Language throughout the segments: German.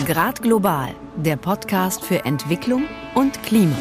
Grad Global, der Podcast für Entwicklung und Klima.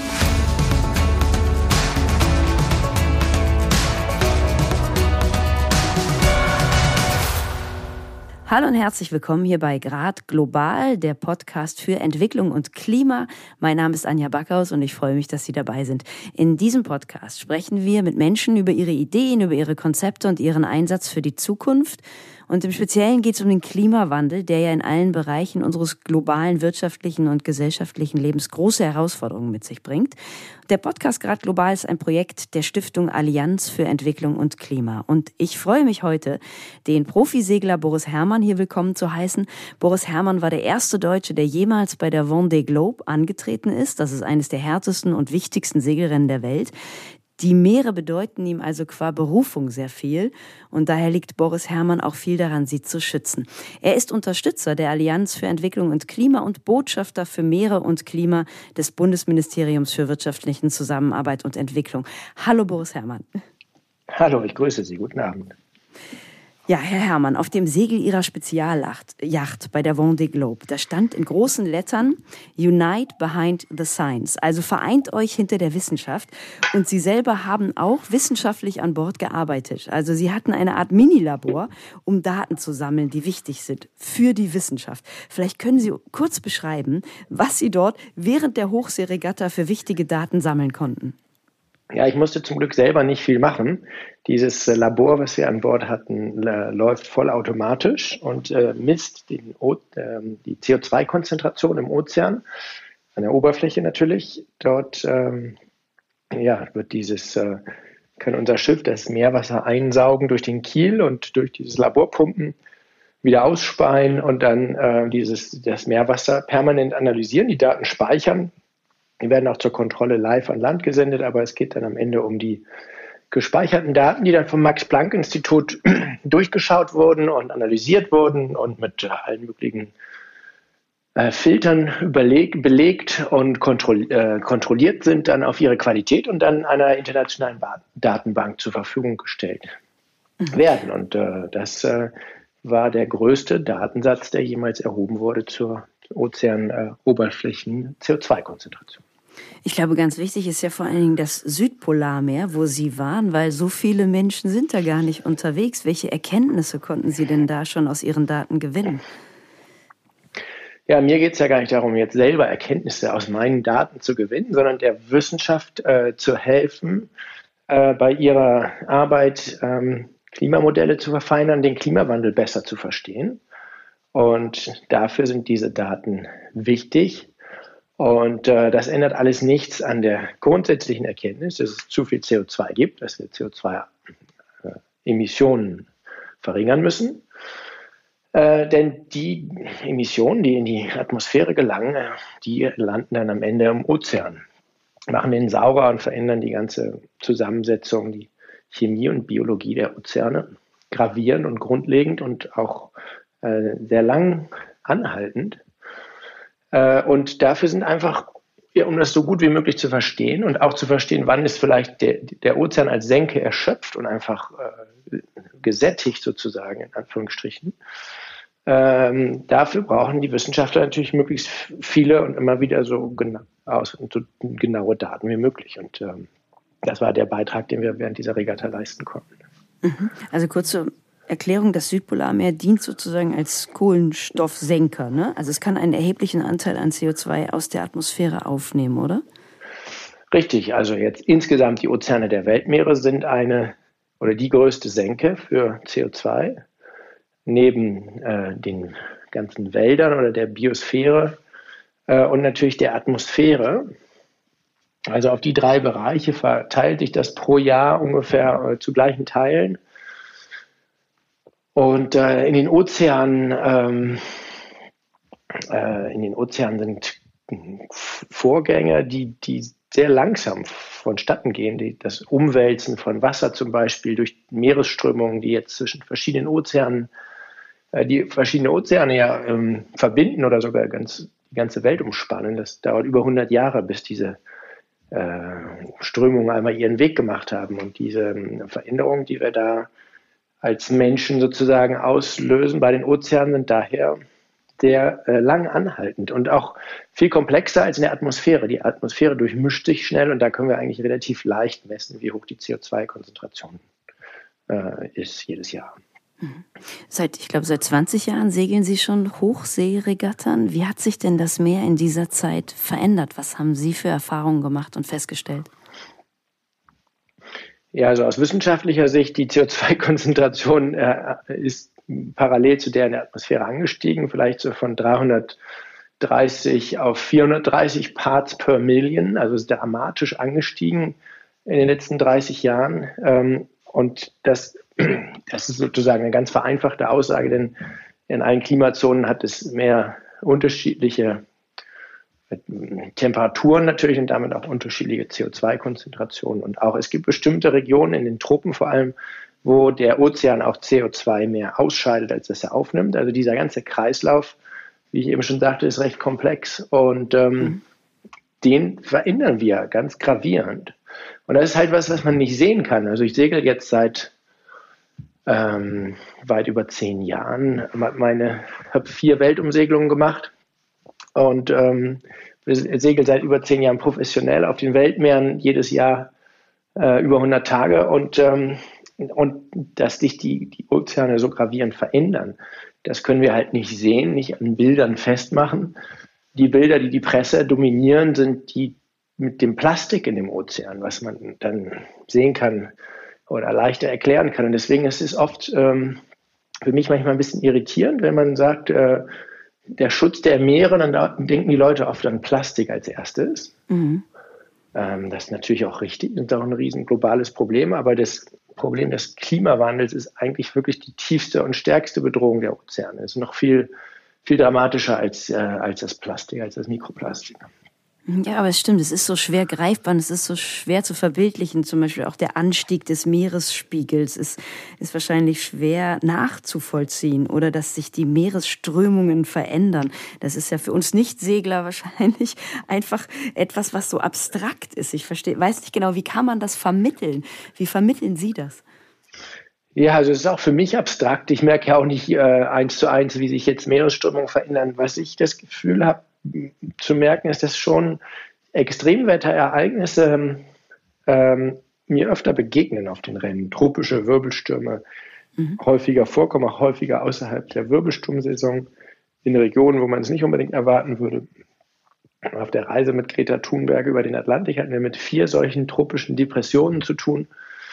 Hallo und herzlich willkommen hier bei Grad Global, der Podcast für Entwicklung und Klima. Mein Name ist Anja Backhaus und ich freue mich, dass Sie dabei sind. In diesem Podcast sprechen wir mit Menschen über ihre Ideen, über ihre Konzepte und ihren Einsatz für die Zukunft. Und im Speziellen geht es um den Klimawandel, der ja in allen Bereichen unseres globalen wirtschaftlichen und gesellschaftlichen Lebens große Herausforderungen mit sich bringt. Der Podcast Grad Global ist ein Projekt der Stiftung Allianz für Entwicklung und Klima. Und ich freue mich heute, den Profisegler Boris Herrmann hier willkommen zu heißen. Boris Herrmann war der erste Deutsche, der jemals bei der Vendée Globe angetreten ist. Das ist eines der härtesten und wichtigsten Segelrennen der Welt. Die Meere bedeuten ihm also qua Berufung sehr viel und daher liegt Boris Herrmann auch viel daran, sie zu schützen. Er ist Unterstützer der Allianz für Entwicklung und Klima und Botschafter für Meere und Klima des Bundesministeriums für wirtschaftliche Zusammenarbeit und Entwicklung. Hallo Boris Herrmann. Hallo, ich grüße Sie. Guten Abend. Ja, Herr Herrmann, auf dem Segel Ihrer Spezialjacht bei der Vendée Globe, da stand in großen Lettern Unite behind the science, also vereint euch hinter der Wissenschaft. Und Sie selber haben auch wissenschaftlich an Bord gearbeitet. Also Sie hatten eine Art Minilabor, um Daten zu sammeln, die wichtig sind für die Wissenschaft. Vielleicht können Sie kurz beschreiben, was Sie dort während der Hochseeregatta für wichtige Daten sammeln konnten. Ja, ich musste zum Glück selber nicht viel machen. Dieses Labor, was wir an Bord hatten, läuft vollautomatisch und misst die CO2-Konzentration im Ozean, an der Oberfläche natürlich. Dort kann unser Schiff das Meerwasser einsaugen durch den Kiel und durch dieses Labor pumpen, wieder ausspeien und dann das Meerwasser permanent analysieren, die Daten speichern. Die werden auch zur Kontrolle live an Land gesendet, aber es geht dann am Ende um die gespeicherten Daten, die dann vom Max-Planck-Institut durchgeschaut wurden und analysiert wurden und mit allen möglichen Filtern belegt und kontrolliert sind dann auf ihre Qualität und dann einer internationalen Datenbank zur Verfügung gestellt werden. Und das war der größte Datensatz, der jemals erhoben wurde zur Ozeanoberflächen-CO2-Konzentration. Ich glaube, ganz wichtig ist ja vor allen Dingen das Südpolarmeer, wo Sie waren, weil so viele Menschen sind da gar nicht unterwegs. Welche Erkenntnisse konnten Sie denn da schon aus Ihren Daten gewinnen? Ja, mir geht es ja gar nicht darum, jetzt selber Erkenntnisse aus meinen Daten zu gewinnen, sondern der Wissenschaft zu helfen, bei ihrer Arbeit Klimamodelle zu verfeinern, den Klimawandel besser zu verstehen. Und dafür sind diese Daten wichtig. Und das ändert alles nichts an der grundsätzlichen Erkenntnis, dass es zu viel CO2 gibt, dass wir CO2-Emissionen verringern müssen. Denn die Emissionen, die in die Atmosphäre gelangen, die landen dann am Ende im Ozean, machen den saurer und verändern die ganze Zusammensetzung, die Chemie und Biologie der Ozeane, gravierend und grundlegend und auch sehr lang anhaltend. Und dafür sind einfach, um das so gut wie möglich zu verstehen und auch zu verstehen, wann ist vielleicht der Ozean als Senke erschöpft und einfach gesättigt sozusagen, in Anführungsstrichen. Dafür brauchen die Wissenschaftler natürlich möglichst viele und immer wieder so genaue Daten wie möglich. Und das war der Beitrag, den wir während dieser Regatta leisten konnten. Also kurze Erklärung, das Südpolarmeer dient sozusagen als Kohlenstoffsenker, ne? Also es kann einen erheblichen Anteil an CO2 aus der Atmosphäre aufnehmen, oder? Richtig, also jetzt insgesamt die Ozeane der Weltmeere sind die größte Senke für CO2, neben den ganzen Wäldern oder der Biosphäre und natürlich der Atmosphäre. Also auf die 3 Bereiche verteilt sich das pro Jahr ungefähr zu gleichen Teilen. Und in den Ozeanen sind Vorgänge, die sehr langsam vonstatten gehen. Das Umwälzen von Wasser zum Beispiel durch Meeresströmungen, die jetzt zwischen verschiedenen Ozeanen, die verschiedene Ozeane ja verbinden oder sogar die ganze Welt umspannen. Das dauert über 100 Jahre, bis diese Strömungen einmal ihren Weg gemacht haben. Und diese Veränderungen, die wir da als Menschen sozusagen auslösen bei den Ozeanen, sind daher sehr lang anhaltend und auch viel komplexer als in der Atmosphäre. Die Atmosphäre durchmischt sich schnell und da können wir eigentlich relativ leicht messen, wie hoch die CO2-Konzentration ist jedes Jahr. Seit 20 Jahren segeln Sie schon Hochseeregattern. Wie hat sich denn das Meer in dieser Zeit verändert? Was haben Sie für Erfahrungen gemacht und festgestellt? Ja, also aus wissenschaftlicher Sicht, die CO2-Konzentration ist parallel zu der in der Atmosphäre angestiegen, vielleicht so von 330 auf 430 Parts per Million, also ist dramatisch angestiegen in den letzten 30 Jahren. Und das ist sozusagen eine ganz vereinfachte Aussage, denn in allen Klimazonen hat es mehr unterschiedliche Temperaturen natürlich und damit auch unterschiedliche CO2-Konzentrationen. Und auch es gibt bestimmte Regionen in den Tropen vor allem, wo der Ozean auch CO2 mehr ausscheidet, als dass er aufnimmt. Also dieser ganze Kreislauf, wie ich eben schon sagte, ist recht komplex und den verändern wir ganz gravierend. Und das ist halt was man nicht sehen kann. Also ich segel jetzt seit weit über 10 Jahren. Habe 4 Weltumsegelungen gemacht und segel seit über 10 Jahren professionell auf den Weltmeeren, jedes Jahr über 100 Tage und dass sich die Ozeane so gravierend verändern, das können wir halt nicht sehen, nicht an Bildern festmachen. Die Bilder, die die Presse dominieren, sind die mit dem Plastik in dem Ozean, was man dann sehen kann oder leichter erklären kann. Und deswegen ist es oft für mich manchmal ein bisschen irritierend, wenn man sagt, der Schutz der Meere, dann denken die Leute oft an Plastik als erstes. Mhm. Das ist natürlich auch richtig, das ist auch ein riesen globales Problem, aber das Problem des Klimawandels ist eigentlich wirklich die tiefste und stärkste Bedrohung der Ozeane. Es ist noch viel, viel dramatischer als das Plastik, als das Mikroplastik. Ja, aber es stimmt, es ist so schwer greifbar und es ist so schwer zu verbildlichen. Zum Beispiel auch der Anstieg des Meeresspiegels ist wahrscheinlich schwer nachzuvollziehen oder dass sich die Meeresströmungen verändern. Das ist ja für uns Nichtsegler wahrscheinlich einfach etwas, was so abstrakt ist. Ich weiß nicht genau, wie kann man das vermitteln? Wie vermitteln Sie das? Ja, also es ist auch für mich abstrakt. Ich merke ja auch nicht 1:1, wie sich jetzt Meeresströmungen verändern. Was ich das Gefühl habe, zu merken ist, dass schon Extremwetterereignisse mir öfter begegnen auf den Rennen. Tropische Wirbelstürme häufiger vorkommen, auch häufiger außerhalb der Wirbelsturmsaison in Regionen, wo man es nicht unbedingt erwarten würde. Auf der Reise mit Greta Thunberg über den Atlantik hatten wir mit 4 solchen tropischen Depressionen zu tun.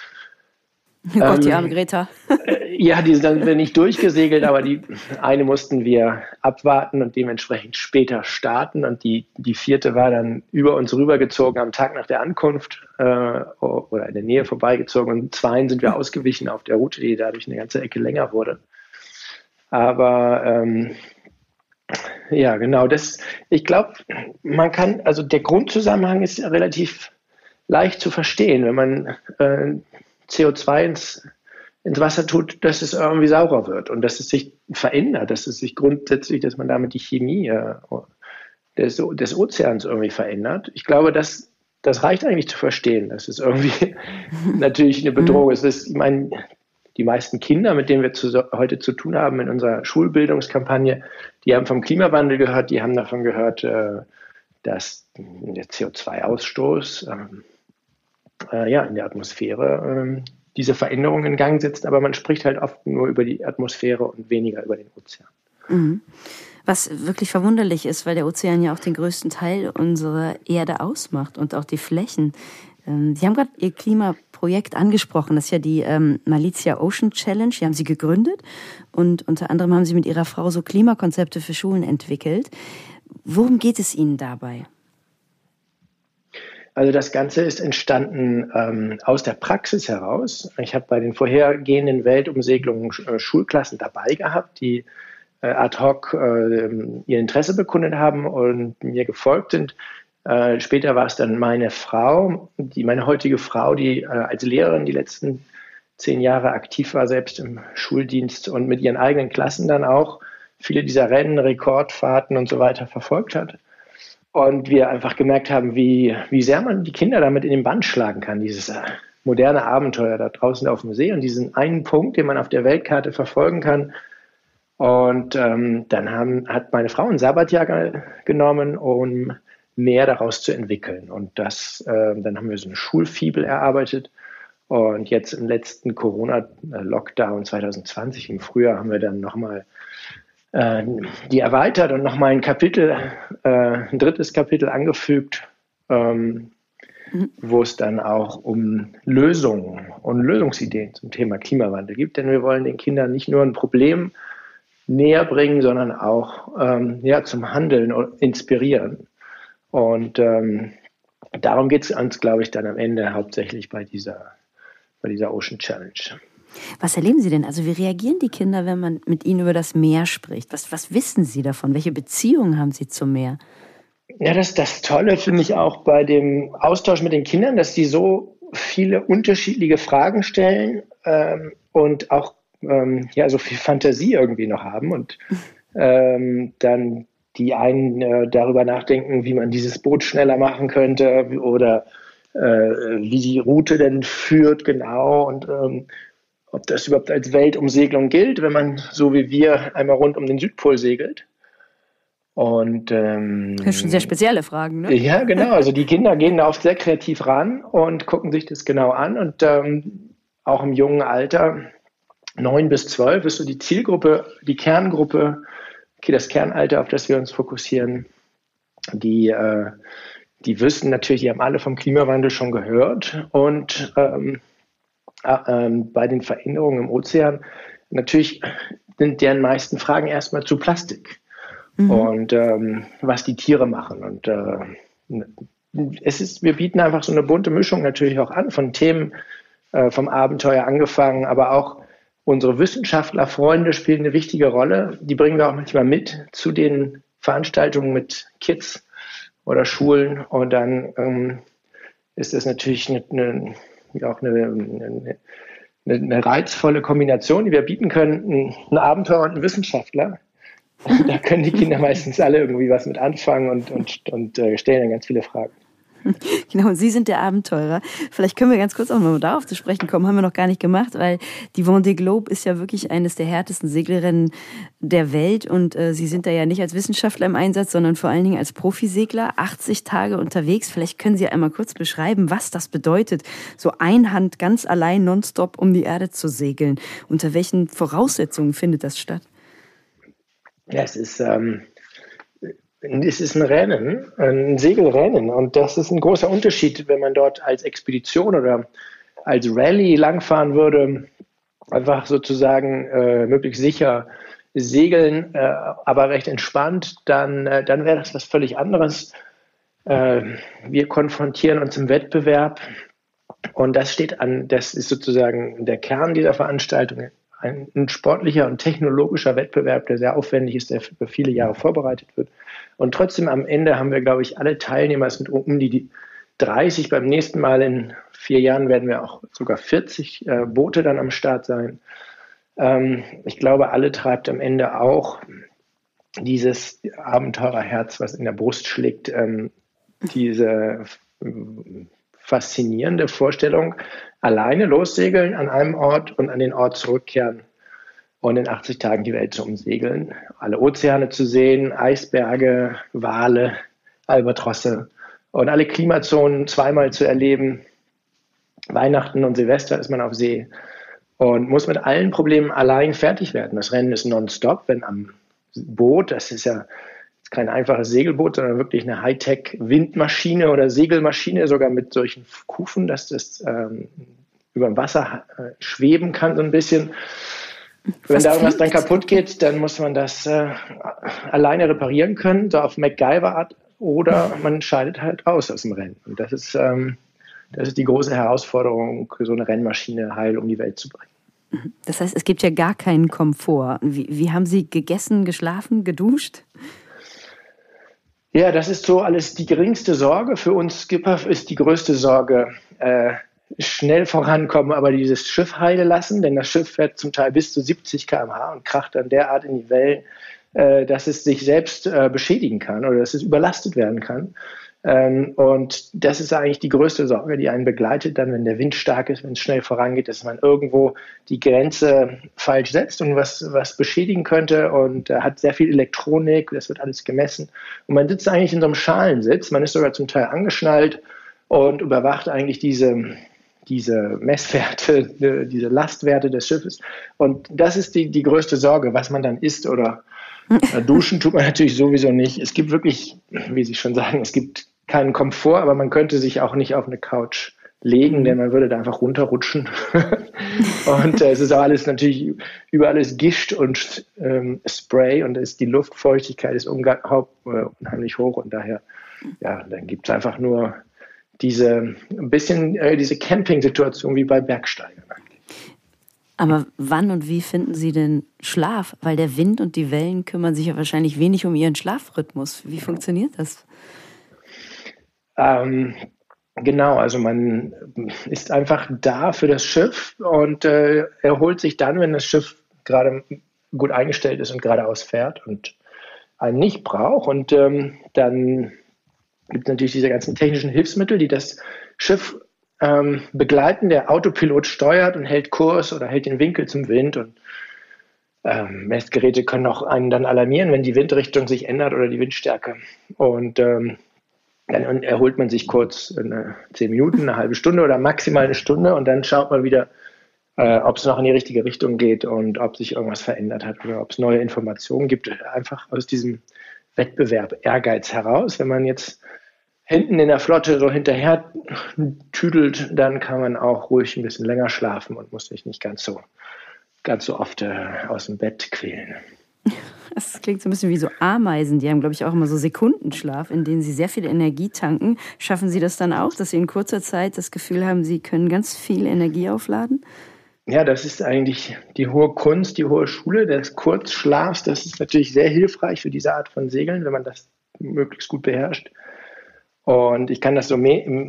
Oh Gott, die arme Greta. Ja, die sind dann nicht durchgesegelt, aber die eine mussten wir abwarten und dementsprechend später starten. Und die 4. war dann über uns rübergezogen am Tag nach der Ankunft oder in der Nähe vorbeigezogen. Und 2 sind wir ausgewichen auf der Route, die dadurch eine ganze Ecke länger wurde. Aber ja, genau, ich glaube, also der Grundzusammenhang ist relativ leicht zu verstehen, wenn man CO2 ins Wasser tut, dass es irgendwie saurer wird und dass es sich verändert, dass man damit die Chemie des Ozeans irgendwie verändert. Ich glaube, das reicht eigentlich zu verstehen, dass es irgendwie natürlich eine Bedrohung ist. Ich meine, die meisten Kinder, mit denen wir heute zu tun haben in unserer Schulbildungskampagne, die haben vom Klimawandel gehört, die haben davon gehört, dass der CO2-Ausstoß in der Atmosphäre diese Veränderung in Gang setzt, aber man spricht halt oft nur über die Atmosphäre und weniger über den Ozean. Mhm. Was wirklich verwunderlich ist, weil der Ozean ja auch den größten Teil unserer Erde ausmacht und auch die Flächen. Sie haben gerade Ihr Klimaprojekt angesprochen, das ist ja die Malizia Ocean Challenge, die haben Sie gegründet und unter anderem haben Sie mit Ihrer Frau so Klimakonzepte für Schulen entwickelt. Worum geht es Ihnen dabei? Also das Ganze ist entstanden aus der Praxis heraus. Ich habe bei den vorhergehenden Weltumsegelungen Schulklassen dabei gehabt, die ad hoc ihr Interesse bekundet haben und mir gefolgt sind. Später war es dann meine heutige Frau, die als Lehrerin die letzten 10 Jahre aktiv war, selbst im Schuldienst und mit ihren eigenen Klassen dann auch viele dieser Rennen, Rekordfahrten und so weiter verfolgt hat. Und wir einfach gemerkt haben, wie sehr man die Kinder damit in den Bann schlagen kann, dieses moderne Abenteuer da draußen auf dem See und diesen einen Punkt, den man auf der Weltkarte verfolgen kann, Und dann hat meine Frau ein Sabbatjahr genommen, um mehr daraus zu entwickeln. Und dann haben wir so eine Schulfibel erarbeitet. Und jetzt im letzten Corona-Lockdown 2020 im Frühjahr haben wir dann nochmal die erweitert und nochmal ein drittes Kapitel angefügt, wo es dann auch um Lösungen und Lösungsideen zum Thema Klimawandel gibt. Denn wir wollen den Kindern nicht nur ein Problem näher bringen, sondern auch zum Handeln und inspirieren. Und darum geht es uns, glaube ich, dann am Ende hauptsächlich bei dieser Ocean Challenge. Was erleben Sie denn? Also wie reagieren die Kinder, wenn man mit ihnen über das Meer spricht? Was wissen Sie davon? Welche Beziehungen haben Sie zum Meer? Ja, das Tolle finde ich auch bei dem Austausch mit den Kindern, dass die so viele unterschiedliche Fragen stellen und auch so viel Fantasie irgendwie noch haben und dann die einen darüber nachdenken, wie man dieses Boot schneller machen könnte oder wie die Route denn führt genau und ob das überhaupt als Weltumsegelung gilt, wenn man so wie wir einmal rund um den Südpol segelt. Und das sind schon sehr spezielle Fragen, ne? Ja, genau. Also die Kinder gehen da oft sehr kreativ ran und gucken sich das genau an. Und auch im jungen Alter, 9 bis 12, ist so die Zielgruppe, die Kerngruppe, das Kernalter, auf das wir uns fokussieren. Die wissen natürlich, die haben alle vom Klimawandel schon gehört. Und bei den Veränderungen im Ozean, natürlich sind deren meisten Fragen erstmal zu Plastik. Und was die Tiere machen. Und wir bieten einfach so eine bunte Mischung natürlich auch an von Themen, vom Abenteuer angefangen, aber auch unsere Wissenschaftlerfreunde spielen eine wichtige Rolle. Die bringen wir auch manchmal mit zu den Veranstaltungen mit Kids oder Schulen. Und dann ist das natürlich eine reizvolle Kombination, die wir bieten können. Ein Abenteurer und ein Wissenschaftler. Da können die Kinder meistens alle irgendwie was mit anfangen und stellen dann ganz viele Fragen. Genau, und Sie sind der Abenteurer. Vielleicht können wir ganz kurz auch mal darauf zu sprechen kommen, haben wir noch gar nicht gemacht, weil die Vendée Globe ist ja wirklich eines der härtesten Segelrennen der Welt und Sie sind da ja nicht als Wissenschaftler im Einsatz, sondern vor allen Dingen als Profisegler, 80 Tage unterwegs. Vielleicht können Sie einmal kurz beschreiben, was das bedeutet, so einhand ganz allein nonstop um die Erde zu segeln. Unter welchen Voraussetzungen findet das statt? Ja, es ist ein Rennen, ein Segelrennen. Und das ist ein großer Unterschied, wenn man dort als Expedition oder als Rallye langfahren würde. Einfach sozusagen möglichst sicher segeln, aber recht entspannt. Dann wäre das was völlig anderes. Wir konfrontieren uns im Wettbewerb. Und das ist sozusagen der Kern dieser Veranstaltung. Ein sportlicher und technologischer Wettbewerb, der sehr aufwendig ist, der über viele Jahre vorbereitet wird. Und trotzdem am Ende haben wir, glaube ich, alle Teilnehmer, es sind um die 30. Beim nächsten Mal in 4 Jahren werden wir auch sogar 40 Boote dann am Start sein. Ich glaube, alle treibt am Ende auch dieses Abenteurerherz, was in der Brust schlägt, diese faszinierende Vorstellung, alleine lossegeln an einem Ort und an den Ort zurückkehren und in 80 Tagen die Welt zu umsegeln, alle Ozeane zu sehen, Eisberge, Wale, Albatrosse und alle Klimazonen zweimal zu erleben. Weihnachten und Silvester ist man auf See und muss mit allen Problemen allein fertig werden. Das Rennen ist nonstop, wenn am Boot, das ist ja kein einfaches Segelboot, sondern wirklich eine Hightech-Windmaschine oder Segelmaschine, sogar mit solchen Kufen, dass das über dem Wasser schweben kann so ein bisschen. Wenn da irgendwas dann kaputt geht, dann muss man das alleine reparieren können, so auf MacGyver-Art, oder man scheidet halt aus dem Rennen. Und das ist die große Herausforderung, so eine Rennmaschine heil um die Welt zu bringen. Das heißt, es gibt ja gar keinen Komfort. Wie haben Sie gegessen, geschlafen, geduscht? Ja, das ist so alles die geringste Sorge. Für uns Skipper ist die größte Sorge, schnell vorankommen, aber dieses Schiff heile lassen, denn das Schiff fährt zum Teil bis zu 70 km/h und kracht dann derart in die Wellen, dass es sich selbst beschädigen kann oder dass es überlastet werden kann. Und das ist eigentlich die größte Sorge, die einen begleitet, dann, wenn der Wind stark ist, wenn es schnell vorangeht, dass man irgendwo die Grenze falsch setzt und was beschädigen könnte. Und hat sehr viel Elektronik, das wird alles gemessen. Und man sitzt eigentlich in so einem Schalensitz, man ist sogar zum Teil angeschnallt und überwacht eigentlich diese Messwerte, diese Lastwerte des Schiffes. Und das ist die größte Sorge, was man dann isst oder duschen tut man natürlich sowieso nicht. Es gibt wirklich, wie Sie schon sagen, es gibt keinen Komfort, aber man könnte sich auch nicht auf eine Couch legen, denn man würde da einfach runterrutschen. Und es ist auch alles natürlich, überall ist Gischt und Spray und die Luftfeuchtigkeit ist unheimlich hoch und daher, ja, dann gibt es einfach nur diese Camping-Situation wie bei Bergsteigern. Aber wann und wie finden Sie denn Schlaf? Weil der Wind und die Wellen kümmern sich ja wahrscheinlich wenig um Ihren Schlafrhythmus. Wie funktioniert das? Genau, also man ist einfach da für das Schiff und erholt sich dann, wenn das Schiff gerade gut eingestellt ist und geradeaus fährt und einen nicht braucht. Und dann gibt es natürlich diese ganzen technischen Hilfsmittel, die das Schiff begleiten. Der Autopilot steuert und hält Kurs oder hält den Winkel zum Wind und Messgeräte können auch einen dann alarmieren, wenn die Windrichtung sich ändert oder die Windstärke. Und dann erholt man sich kurz 10 Minuten, eine halbe Stunde oder maximal eine Stunde und dann schaut man wieder, ob es noch in die richtige Richtung geht und ob sich irgendwas verändert hat oder ob es neue Informationen gibt. Einfach aus diesem Wettbewerb Ehrgeiz heraus. Wenn man jetzt hinten in der Flotte so hinterher tüdelt, dann kann man auch ruhig ein bisschen länger schlafen und muss sich nicht ganz so oft aus dem Bett quälen. Das klingt so ein bisschen wie so Ameisen. Die haben, glaube ich, auch immer so Sekundenschlaf, in denen sie sehr viel Energie tanken. Schaffen Sie das dann auch, dass Sie in kurzer Zeit das Gefühl haben, Sie können ganz viel Energie aufladen? Ja, das ist eigentlich die hohe Kunst, die hohe Schule des Kurzschlafs. Das ist natürlich sehr hilfreich für diese Art von Segeln, wenn man das möglichst gut beherrscht. Und ich kann das so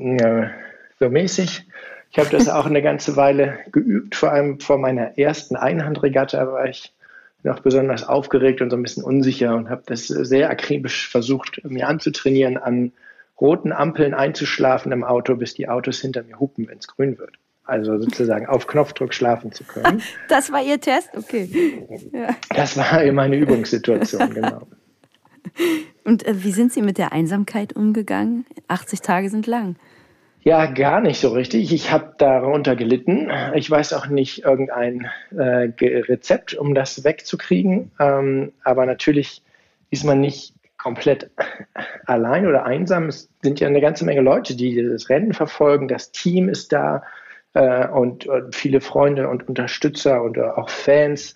mäßig. Ich habe das auch eine ganze Weile geübt, vor allem vor meiner ersten Einhandregatta war ich noch besonders aufgeregt und so ein bisschen unsicher und habe das sehr akribisch versucht, mir anzutrainieren, an roten Ampeln einzuschlafen im Auto, bis die Autos hinter mir hupen, wenn es grün wird. Also sozusagen auf Knopfdruck schlafen zu können. Das war Ihr Test? Okay. Ja. Das war meine Übungssituation, genau. Und wie sind Sie mit der Einsamkeit umgegangen? 80 Tage sind lang. Ja, gar nicht so richtig. Ich habe darunter gelitten. Ich weiß auch nicht irgendein Rezept, um das wegzukriegen. Aber natürlich ist man nicht komplett allein oder einsam. Es sind ja eine ganze Menge Leute, die das Rennen verfolgen. Das Team ist da und viele Freunde und Unterstützer und auch Fans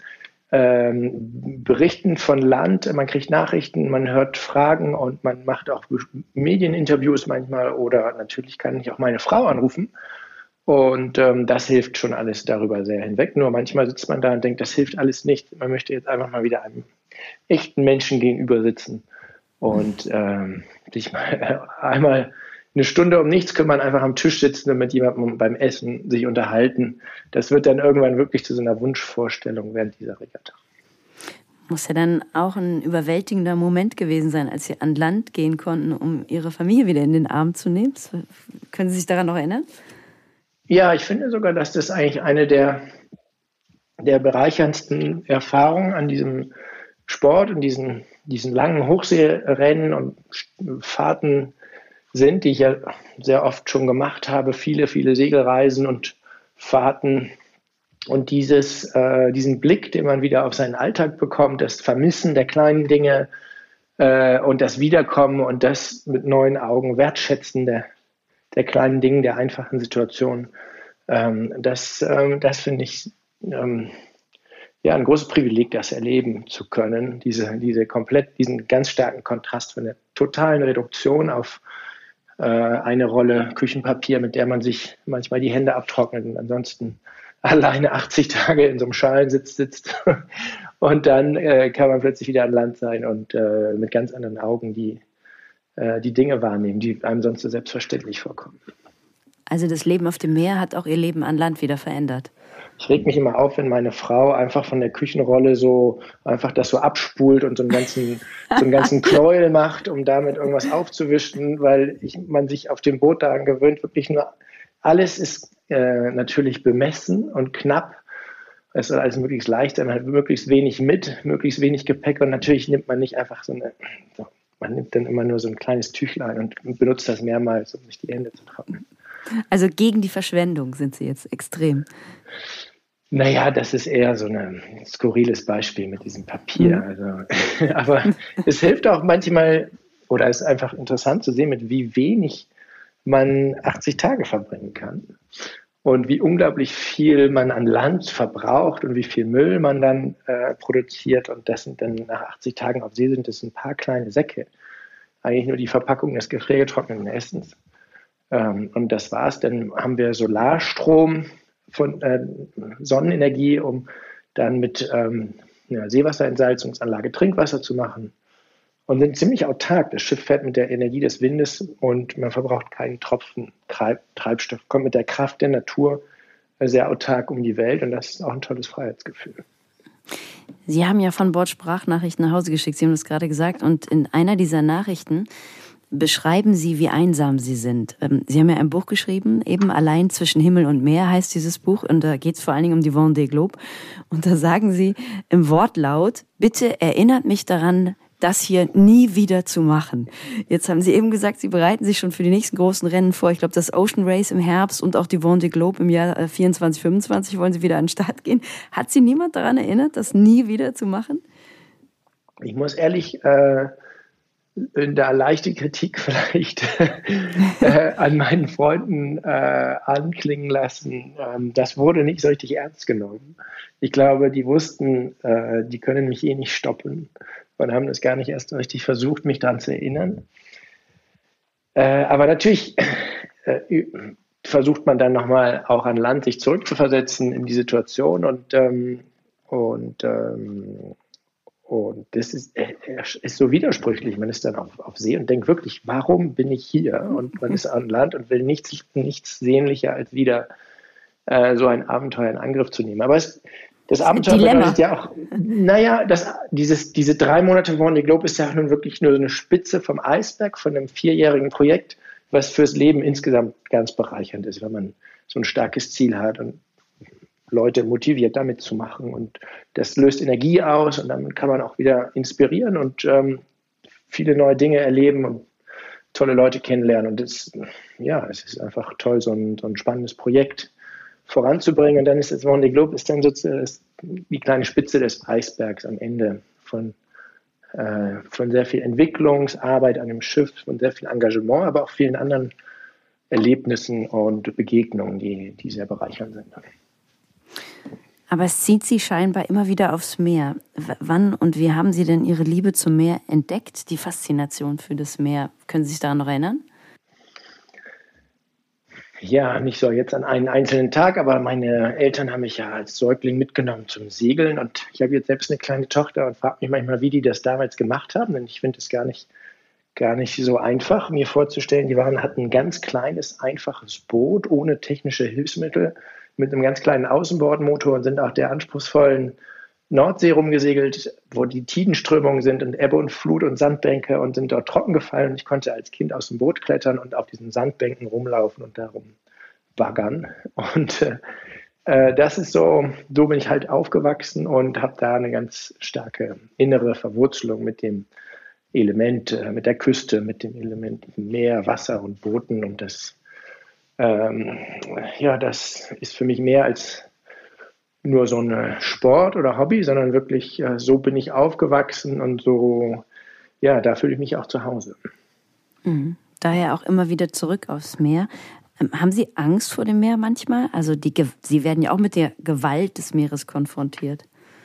berichten von Land. Man kriegt Nachrichten, man hört Fragen und man macht auch Medieninterviews manchmal oder natürlich kann ich auch meine Frau anrufen und das hilft schon alles darüber sehr hinweg. Nur manchmal sitzt man da und denkt, das hilft alles nicht. Man möchte jetzt einfach mal wieder einem echten Menschen gegenüber sitzen und sich mal einmal eine Stunde um nichts kümmern, einfach am Tisch sitzen und mit jemandem beim Essen sich unterhalten. Das wird dann irgendwann wirklich zu so einer Wunschvorstellung während dieser Regatta. Muss ja dann auch ein überwältigender Moment gewesen sein, als Sie an Land gehen konnten, um Ihre Familie wieder in den Arm zu nehmen. Können Sie sich daran noch erinnern? Ja, ich finde sogar, dass das eigentlich eine der bereicherndsten Erfahrungen an diesem Sport und diesen langen Hochseerennen und Fahrten sind, die ich ja sehr oft schon gemacht habe, viele Segelreisen und Fahrten und diesen Blick, den man wieder auf seinen Alltag bekommt, das Vermissen der kleinen Dinge und das Wiederkommen und das mit neuen Augen Wertschätzen der kleinen Dinge, der einfachen Situation, das finde ich ein großes Privileg, das erleben zu können, diesen ganz starken Kontrast von der totalen Reduktion auf eine Rolle Küchenpapier, mit der man sich manchmal die Hände abtrocknet und ansonsten alleine 80 Tage in so einem Schalensitz sitzt. Und dann kann man plötzlich wieder an Land sein und mit ganz anderen Augen die Dinge wahrnehmen, die einem sonst so selbstverständlich vorkommen. Also das Leben auf dem Meer hat auch Ihr Leben an Land wieder verändert? Ich reg mich immer auf, wenn meine Frau einfach von der Küchenrolle so einfach das so abspult und so einen ganzen Knäuel macht, um damit irgendwas aufzuwischen, weil man sich auf dem Boot daran gewöhnt, wirklich nur alles ist natürlich bemessen und knapp. Es soll alles möglichst leicht sein, halt möglichst wenig mit, möglichst wenig Gepäck und natürlich nimmt man nicht einfach man nimmt dann immer nur so ein kleines Tüchlein und benutzt das mehrmals, um sich die Hände zu trocknen. Also gegen die Verschwendung sind Sie jetzt extrem. Naja, das ist eher so ein skurriles Beispiel mit diesem Papier. Also, aber es hilft auch manchmal, oder es ist einfach interessant zu sehen, mit wie wenig man 80 Tage verbringen kann und wie unglaublich viel man an Land verbraucht und wie viel Müll man dann produziert. Und das sind dann nach 80 Tagen auf See sind das ein paar kleine Säcke. Eigentlich nur die Verpackung des gefriergetrockneten Essens. Und das war's. Dann haben wir Solarstrom von Sonnenenergie, um dann mit einer Seewasserentsalzungsanlage Trinkwasser zu machen. Und sind ziemlich autark. Das Schiff fährt mit der Energie des Windes und man verbraucht keinen Tropfen Treibstoff, kommt mit der Kraft der Natur sehr autark um die Welt und das ist auch ein tolles Freiheitsgefühl. Sie haben ja von Bord Sprachnachrichten nach Hause geschickt, Sie haben das gerade gesagt, und in einer dieser Nachrichten beschreiben Sie, wie einsam Sie sind. Sie haben ja ein Buch geschrieben, eben Allein zwischen Himmel und Meer heißt dieses Buch, und da geht es vor allen Dingen um die Vendée Globe. Und da sagen Sie im Wortlaut: Bitte erinnert mich daran, das hier nie wieder zu machen. Jetzt haben Sie eben gesagt, Sie bereiten sich schon für die nächsten großen Rennen vor. Ich glaube, das Ocean Race im Herbst und auch die Vendée Globe im Jahr 24, 25 wollen Sie wieder an den Start gehen. Hat Sie niemand daran erinnert, das nie wieder zu machen? Ich muss ehrlich da leichte Kritik vielleicht an meinen Freunden anklingen lassen. Das wurde nicht so richtig ernst genommen. Ich glaube, die wussten, die können mich eh nicht stoppen und haben das gar nicht erst richtig versucht, mich daran zu erinnern. Aber natürlich versucht man dann nochmal auch an Land sich zurückzuversetzen in die Situation und das ist so widersprüchlich. Man ist dann auf See und denkt wirklich, warum bin ich hier? Und man ist an Land und will nichts sehnlicher, als wieder so ein Abenteuer in Angriff zu nehmen. Aber das Abenteuer bedeutet ja auch, diese 3 Monate Vendée Globe ist ja nun wirklich nur so eine Spitze vom Eisberg von einem 4-jährigen Projekt, was fürs Leben insgesamt ganz bereichernd ist, wenn man so ein starkes Ziel hat und Leute motiviert, damit zu machen. Und das löst Energie aus und damit kann man auch wieder inspirieren und viele neue Dinge erleben und tolle Leute kennenlernen. Und es ist einfach toll, so ein spannendes Projekt voranzubringen. Und dann ist das Vendée Globe ist dann sozusagen die kleine Spitze des Eisbergs am Ende von sehr viel Entwicklungsarbeit an dem Schiff, von sehr viel Engagement, aber auch vielen anderen Erlebnissen und Begegnungen, die sehr bereichernd sind. Aber es zieht Sie scheinbar immer wieder aufs Meer. Wann und wie haben Sie denn Ihre Liebe zum Meer entdeckt, die Faszination für das Meer? Können Sie sich daran noch erinnern? Ja, nicht so jetzt an einen einzelnen Tag, aber meine Eltern haben mich ja als Säugling mitgenommen zum Segeln und ich habe jetzt selbst eine kleine Tochter und frage mich manchmal, wie die das damals gemacht haben, denn ich finde es gar nicht so einfach, mir vorzustellen. Die hatten ein ganz kleines, einfaches Boot ohne technische Hilfsmittel mit einem ganz kleinen Außenbordmotor und sind auch der anspruchsvollen Nordsee rumgesegelt, wo die Tidenströmungen sind und Ebbe und Flut und Sandbänke und sind dort trocken gefallen. Ich konnte als Kind aus dem Boot klettern und auf diesen Sandbänken rumlaufen und darum baggern. Und das ist so bin ich halt aufgewachsen und habe da eine ganz starke innere Verwurzelung mit dem Element, mit der Küste, mit dem Element Meer, Wasser und Booten. Und das ist für mich mehr als nur so ein Sport oder Hobby, sondern wirklich, so bin ich aufgewachsen und so, ja, da fühle ich mich auch zu Hause. Mhm. Daher auch immer wieder zurück aufs Meer. Haben Sie Angst vor dem Meer manchmal? Also Sie werden ja auch mit der Gewalt des Meeres konfrontiert.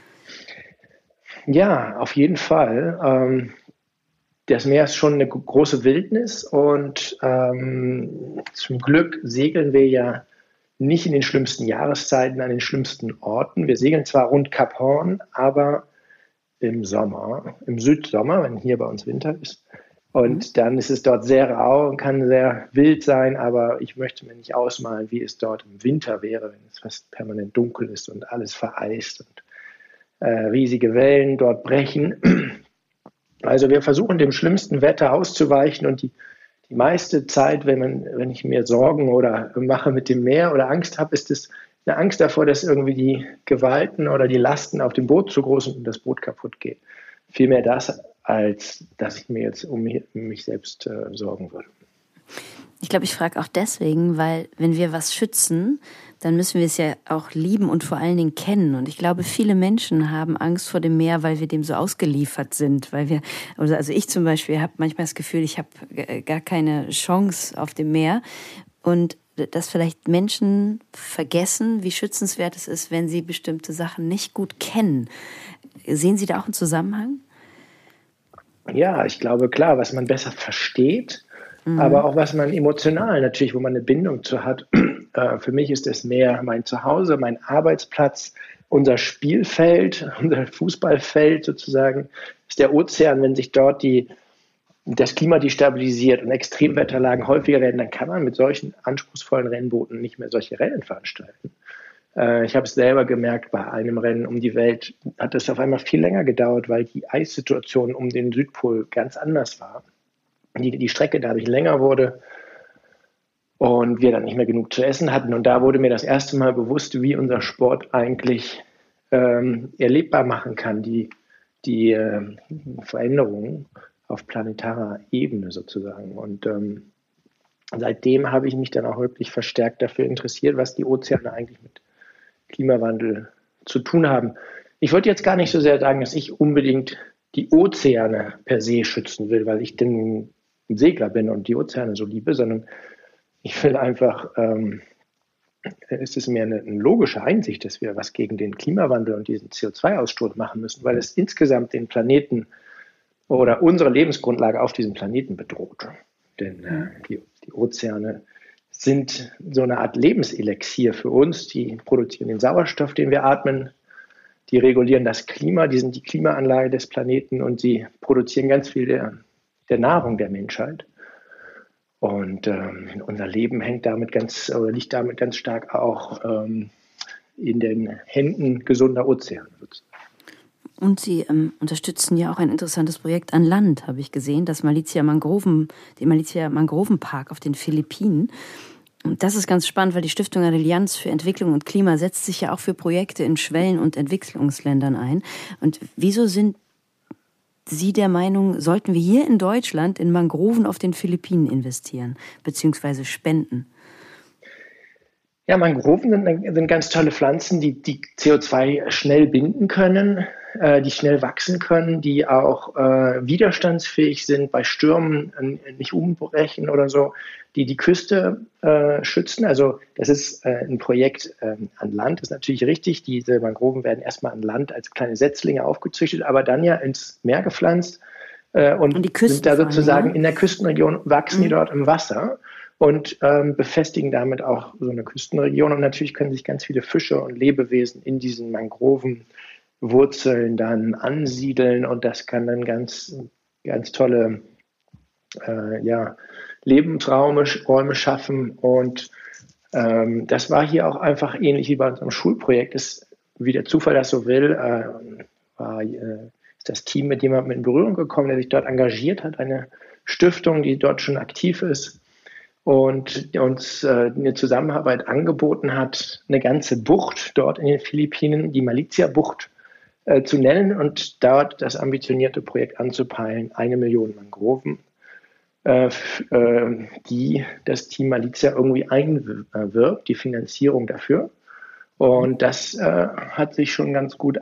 Ja, auf jeden Fall. Das Meer ist schon eine große Wildnis und zum Glück segeln wir ja nicht in den schlimmsten Jahreszeiten an den schlimmsten Orten. Wir segeln zwar rund Kap Horn, aber im Sommer, im Südsommer, wenn hier bei uns Winter ist, Und dann ist es dort sehr rau und kann sehr wild sein, aber ich möchte mir nicht ausmalen, wie es dort im Winter wäre, wenn es fast permanent dunkel ist und alles vereist und riesige Wellen dort brechen. Also wir versuchen dem schlimmsten Wetter auszuweichen und die meiste Zeit, wenn ich mir Sorgen oder mache mit dem Meer oder Angst habe, ist es eine Angst davor, dass irgendwie die Gewalten oder die Lasten auf dem Boot zu groß sind und das Boot kaputt geht. Vielmehr das, als dass ich mir jetzt um mich selbst sorgen würde. Ich glaube, ich frage auch deswegen, weil wenn wir was schützen, dann müssen wir es ja auch lieben und vor allen Dingen kennen. Und ich glaube, viele Menschen haben Angst vor dem Meer, weil wir dem so ausgeliefert sind. Also ich zum Beispiel habe manchmal das Gefühl, ich habe gar keine Chance auf dem Meer. Und dass vielleicht Menschen vergessen, wie schützenswert es ist, wenn sie bestimmte Sachen nicht gut kennen. Sehen Sie da auch einen Zusammenhang? Ja, ich glaube, klar, was man besser versteht, aber auch was man emotional natürlich, wo man eine Bindung zu hat. Für mich ist das Meer mein Zuhause, mein Arbeitsplatz, unser Spielfeld, unser Fußballfeld sozusagen, ist der Ozean. Wenn sich dort das Klima destabilisiert und Extremwetterlagen häufiger werden, dann kann man mit solchen anspruchsvollen Rennbooten nicht mehr solche Rennen veranstalten. Ich habe es selber gemerkt, bei einem Rennen um die Welt hat es auf einmal viel länger gedauert, weil die Eissituation um den Südpol ganz anders war. Die Strecke dadurch länger wurde und wir dann nicht mehr genug zu essen hatten. Und da wurde mir das erste Mal bewusst, wie unser Sport eigentlich erlebbar machen kann, die Veränderungen auf planetarer Ebene sozusagen. Und seitdem habe ich mich dann auch wirklich verstärkt dafür interessiert, was die Ozeane eigentlich mit Klimawandel zu tun haben. Ich wollte jetzt gar nicht so sehr sagen, dass ich unbedingt die Ozeane per se schützen will, weil ich denn ein Segler bin und die Ozeane so liebe, sondern ich will einfach, es ist mir eine logische Einsicht, dass wir was gegen den Klimawandel und diesen CO2-Ausstoß machen müssen, weil es insgesamt den Planeten oder unsere Lebensgrundlage auf diesem Planeten bedroht. Denn die Ozeane sind so eine Art Lebenselixier für uns. Die produzieren den Sauerstoff, den wir atmen. Die regulieren das Klima, die sind die Klimaanlage des Planeten und sie produzieren ganz viel der Nahrung der Menschheit. Und unser Leben liegt damit ganz stark auch in den Händen gesunder Ozeane. Und Sie unterstützen ja auch ein interessantes Projekt an Land, habe ich gesehen, den Malizia Mangrovenpark auf den Philippinen. Und das ist ganz spannend, weil die Stiftung Allianz für Entwicklung und Klima setzt sich ja auch für Projekte in Schwellen- und Entwicklungsländern ein. Und wieso sind Sie der Meinung, sollten wir hier in Deutschland in Mangroven auf den Philippinen investieren, beziehungsweise spenden? Ja, Mangroven sind ganz tolle Pflanzen, die CO2 schnell binden können, die schnell wachsen können, die auch widerstandsfähig sind, bei Stürmen nicht umbrechen oder so, die Küste schützen. Also das ist ein Projekt an Land, das ist natürlich richtig. Diese Mangroven werden erstmal an Land als kleine Setzlinge aufgezüchtet, aber dann ja ins Meer gepflanzt und die Küsten sind da sozusagen in der Küstenregion, wachsen die dort im Wasser. Und befestigen damit auch so eine Küstenregion. Und natürlich können sich ganz viele Fische und Lebewesen in diesen Mangrovenwurzeln dann ansiedeln. Und das kann dann ganz, ganz tolle Lebensräume schaffen. Und das war hier auch einfach ähnlich wie bei unserem Schulprojekt. Wie der Zufall das so will, ist das Team mit jemandem in Berührung gekommen, der sich dort engagiert hat. Eine Stiftung, die dort schon aktiv ist. Und uns eine Zusammenarbeit angeboten hat, eine ganze Bucht dort in den Philippinen, die Malizia-Bucht, zu nennen und dort das ambitionierte Projekt anzupeilen, 1 Million Mangroven, die das Team Malizia irgendwie einwirbt, die Finanzierung dafür. Und das hat sich schon ganz gut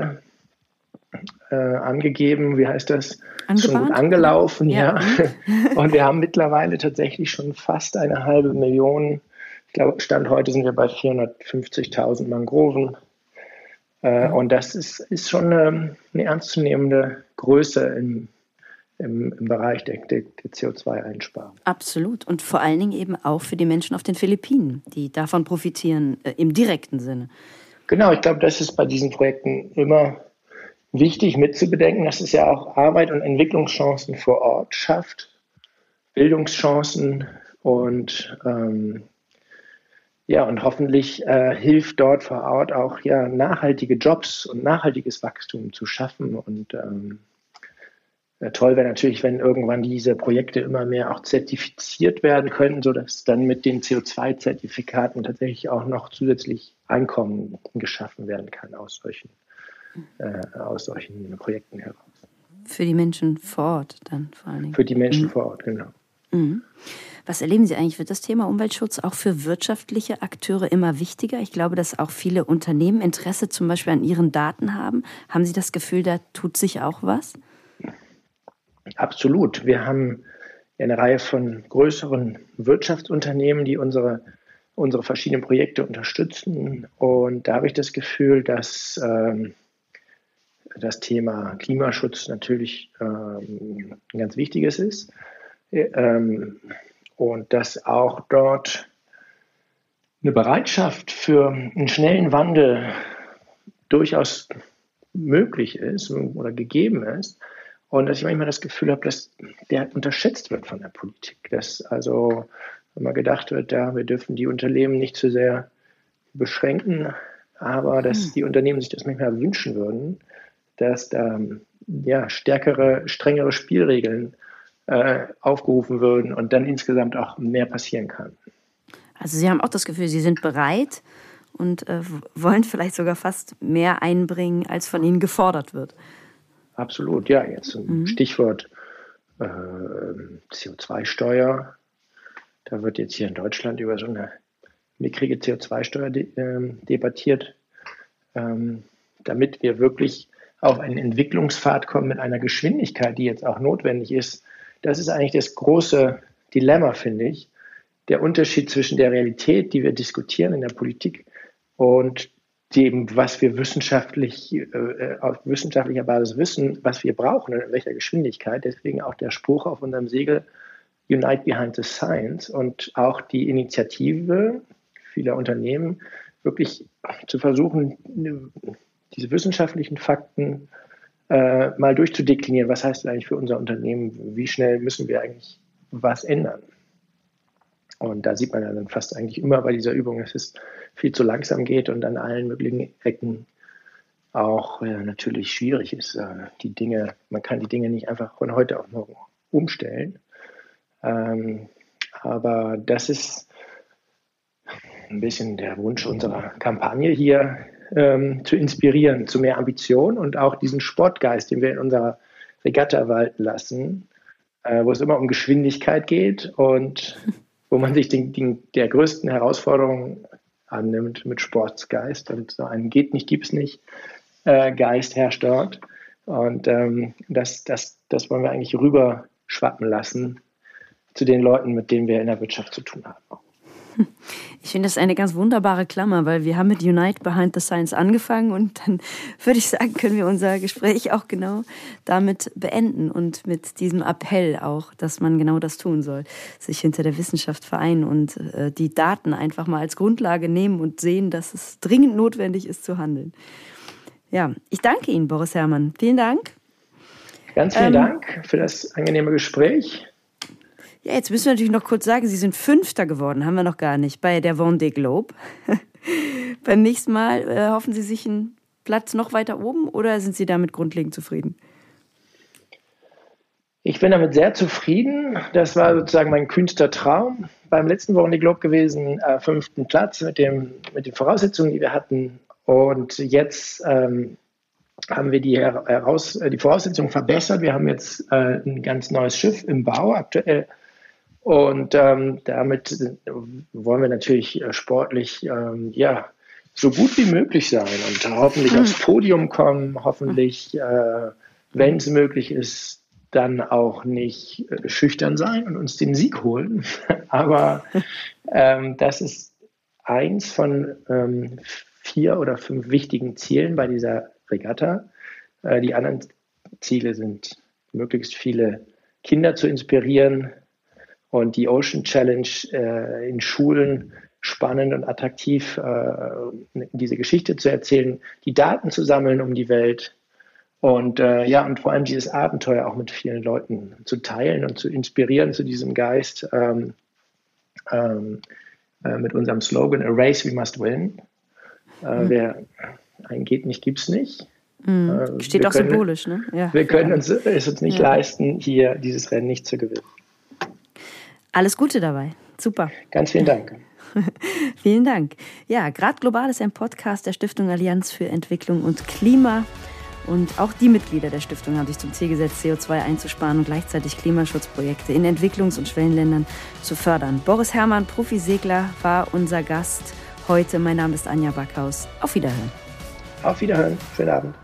angegeben, wie heißt das? Schon gut angelaufen, ja. Und wir haben mittlerweile tatsächlich schon fast 1,5 Million. Ich glaube, Stand heute sind wir bei 450.000 Mangroven. Und das ist schon eine ernstzunehmende Größe im Bereich der CO2-Einsparung. Absolut. Und vor allen Dingen eben auch für die Menschen auf den Philippinen, die davon profitieren, im direkten Sinne. Genau, ich glaube, das ist bei diesen Projekten immer wichtig mitzubedenken, dass es ja auch Arbeit und Entwicklungschancen vor Ort schafft, Bildungschancen und ja, und hoffentlich hilft dort vor Ort auch ja nachhaltige Jobs und nachhaltiges Wachstum zu schaffen. Und toll wäre natürlich, wenn irgendwann diese Projekte immer mehr auch zertifiziert werden könnten, sodass dann mit den CO2-Zertifikaten tatsächlich auch noch zusätzlich Einkommen geschaffen werden kann aus solchen Projekten heraus. Für die Menschen vor Ort dann vor allen Dingen. Für die Menschen vor Ort, genau. Was erleben Sie eigentlich? Wird das Thema Umweltschutz auch für wirtschaftliche Akteure immer wichtiger? Ich glaube, dass auch viele Unternehmen Interesse zum Beispiel an ihren Daten haben. Haben Sie das Gefühl, da tut sich auch was? Absolut. Wir haben eine Reihe von größeren Wirtschaftsunternehmen, die unsere verschiedenen Projekte unterstützen. Und da habe ich das Gefühl, dass das Thema Klimaschutz natürlich ein ganz wichtiges ist. Und dass auch dort eine Bereitschaft für einen schnellen Wandel durchaus möglich ist oder gegeben ist. Und dass ich manchmal das Gefühl habe, dass der unterschätzt wird von der Politik. Dass also immer gedacht wird, ja, wir dürfen die Unternehmen nicht zu sehr beschränken, aber dass die Unternehmen sich das manchmal wünschen würden, dass da ja, strengere Spielregeln aufgerufen würden und dann insgesamt auch mehr passieren kann. Also Sie haben auch das Gefühl, Sie sind bereit und wollen vielleicht sogar fast mehr einbringen, als von Ihnen gefordert wird. Absolut, ja. Jetzt ein Stichwort CO2-Steuer. Da wird jetzt hier in Deutschland über so eine mickrige CO2-Steuer debattiert, damit wir wirklich auf einen Entwicklungspfad kommen mit einer Geschwindigkeit, die jetzt auch notwendig ist. Das ist eigentlich das große Dilemma, finde ich. Der Unterschied zwischen der Realität, die wir diskutieren in der Politik, und dem, was wir auf wissenschaftlicher Basis wissen, was wir brauchen und in welcher Geschwindigkeit. Deswegen auch der Spruch auf unserem Segel, Unite Behind the Science, und auch die Initiative vieler Unternehmen, wirklich zu versuchen, diese wissenschaftlichen Fakten mal durchzudeklinieren. Was heißt das eigentlich für unser Unternehmen? Wie schnell müssen wir eigentlich was ändern? Und da sieht man ja dann fast eigentlich immer bei dieser Übung, dass es viel zu langsam geht und an allen möglichen Ecken auch natürlich schwierig ist. Man kann die Dinge nicht einfach von heute auf morgen umstellen. Aber das ist ein bisschen der Wunsch unserer Kampagne hier, zu inspirieren, zu mehr Ambition und auch diesen Sportgeist, den wir in unserer Regatta walten lassen, wo es immer um Geschwindigkeit geht und wo man sich der größten Herausforderungen annimmt mit Sportsgeist. Und so einen geht nicht, gibt's nicht Geist herrscht dort. Und das wollen wir eigentlich rüber schwappen lassen zu den Leuten, mit denen wir in der Wirtschaft zu tun haben. Ich finde das eine ganz wunderbare Klammer, weil wir haben mit Unite Behind the Science angefangen und dann würde ich sagen, können wir unser Gespräch auch genau damit beenden und mit diesem Appell auch, dass man genau das tun soll, sich hinter der Wissenschaft vereinen und die Daten einfach mal als Grundlage nehmen und sehen, dass es dringend notwendig ist zu handeln. Ja, ich danke Ihnen, Boris Herrmann. Vielen Dank. Ganz vielen Dank für das angenehme Gespräch. Ja, jetzt müssen wir natürlich noch kurz sagen, Sie sind Fünfter geworden, haben wir noch gar nicht, bei der Vendée Globe. Beim nächsten Mal hoffen Sie sich einen Platz noch weiter oben oder sind Sie damit grundlegend zufrieden? Ich bin damit sehr zufrieden. Das war sozusagen mein kühnster Traum. Beim letzten Vendée Globe gewesen, 5. Platz mit den Voraussetzungen, die wir hatten. Und jetzt haben wir die Voraussetzungen verbessert. Wir haben jetzt ein ganz neues Schiff im Bau aktuell. Und damit wollen wir natürlich sportlich so gut wie möglich sein und hoffentlich aufs Podium kommen, hoffentlich, wenn es möglich ist, dann auch nicht schüchtern sein und uns den Sieg holen. Aber das ist eins von 4 oder 5 wichtigen Zielen bei dieser Regatta. Die anderen Ziele sind, möglichst viele Kinder zu inspirieren und die Ocean Challenge in Schulen spannend und attraktiv diese Geschichte zu erzählen, die Daten zu sammeln um die Welt Und und vor allem dieses Abenteuer auch mit vielen Leuten zu teilen und zu inspirieren zu diesem Geist mit unserem Slogan A Race We Must Win. Wer eingeht nicht, gibt's nicht. Steht auch symbolisch, ne? Ja, wir können es uns nicht leisten, hier dieses Rennen nicht zu gewinnen. Alles Gute dabei. Super. Ganz vielen Dank. Vielen Dank. Ja, Grad Global ist ein Podcast der Stiftung Allianz für Entwicklung und Klima. Und auch die Mitglieder der Stiftung haben sich zum Ziel gesetzt, CO2 einzusparen und gleichzeitig Klimaschutzprojekte in Entwicklungs- und Schwellenländern zu fördern. Boris Herrmann, Profi-Segler, war unser Gast heute. Mein Name ist Anja Backhaus. Auf Wiederhören. Auf Wiederhören. Schönen Abend.